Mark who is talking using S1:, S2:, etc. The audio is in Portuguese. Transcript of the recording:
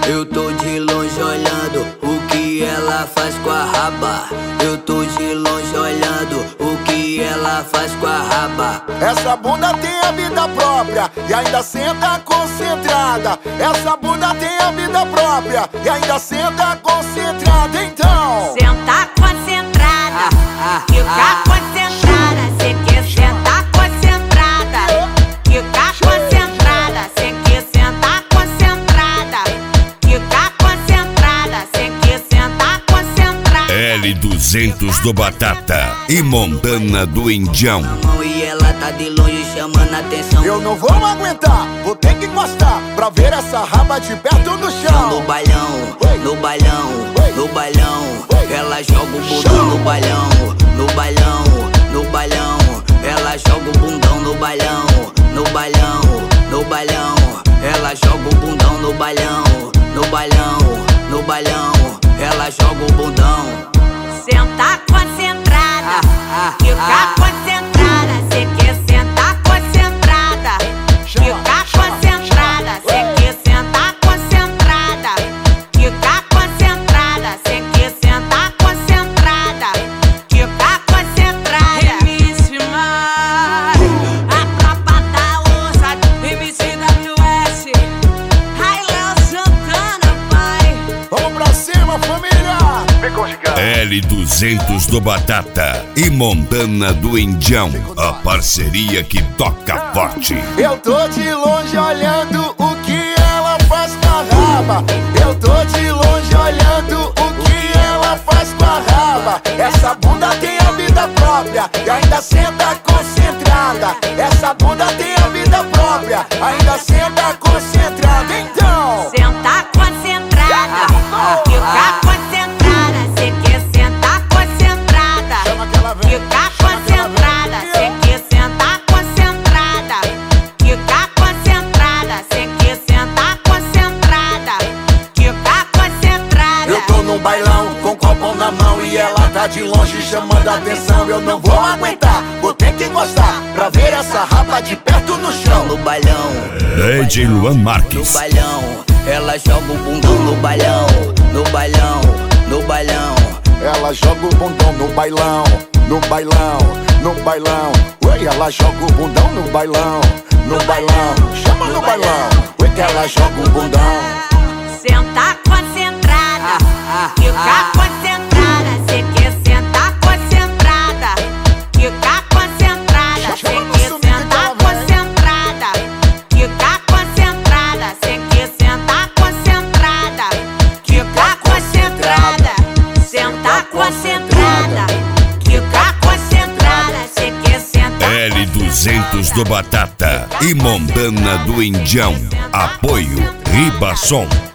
S1: Eu tô de longe olhando o que ela faz com a raba. Eu tô de longe olhando o que ela faz com a raba.
S2: Essa bunda tem a vida própria e ainda senta concentrada. Essa bunda tem a vida própria e ainda senta concentrada. Então
S3: senta concentrada, fica concentrada. Cê quer sentar concentrada, fica concentrada. Cê quer sentar concentrada, fica concentrada. Cê quer sentar concentrada.
S4: L200 do Batata e Montana do Indião.
S1: E ela tá de longe chamando a atenção.
S2: eu não vou aguentar, vou ter que encostar pra ver essa raba de perto no chão.
S1: No bailão, no bailão, no bailão. Ela joga o bundão no bailão, no bailão, no bailão. Ela joga o bundão no bailão, no bailão, no bailão. Ela joga o bundão no bailão, no bailão, no bailão. Ela joga o bundão.
S3: Senta concentrada, fica concentrada. Cê quer sentar concentrada, fica concentrada. Cê quer sentar concentrada, fica concentrada. Cê quer sentar concentrada, fica concentrada. MC Mar, a tropa da ousada, MCWS, Railão Santana, pai.
S2: Vamos pra cima, família!
S4: L200 do Batata e Montana do Indião, a parceria que toca forte.
S2: Eu tô de longe olhando o que ela faz com a raba. Eu tô de longe olhando o que ela faz com a raba. Essa bunda tem a vida própria e ainda senta concentrada. Essa bunda tem a vida própria, ainda senta concentrada. Então
S3: Senta concentrada, fica concentrada. Cê quer sentar concentrada,
S2: chama que ela vem.
S3: fica concentrada. Cê quer sentar concentrada, fica concentrada. Cê quer sentar concentrada, fica concentrada.
S2: Eu tô num bailão com copão na mão e ela tá de longe chamando a atenção. Eu não vou aguentar, vou ter que encostar pra ver essa raba de perto no chão.
S1: No bailão,
S4: DJ Luan
S1: no
S4: Marques.
S1: bailão. Ela joga o bundão no bailão, no bailão, no bailão.
S2: Ela joga o bundão no bailão, no bailão, no bailão. Oi, ela joga o bundão no bailão, no bailão. Chama no bailão, oi, que ela joga o bundão.
S3: Senta concentrada, fica concentrada. Cê quer sentar concentrada, fica concentrada. Cê quer sentar concentrada, fica concentrada. Cê quer sentar concentrada, fica concentrada. Senta concentrada, fica concentrada. Cê quer sentar
S4: L200 do Batata e Montana do Indião. Apoio Ribasom.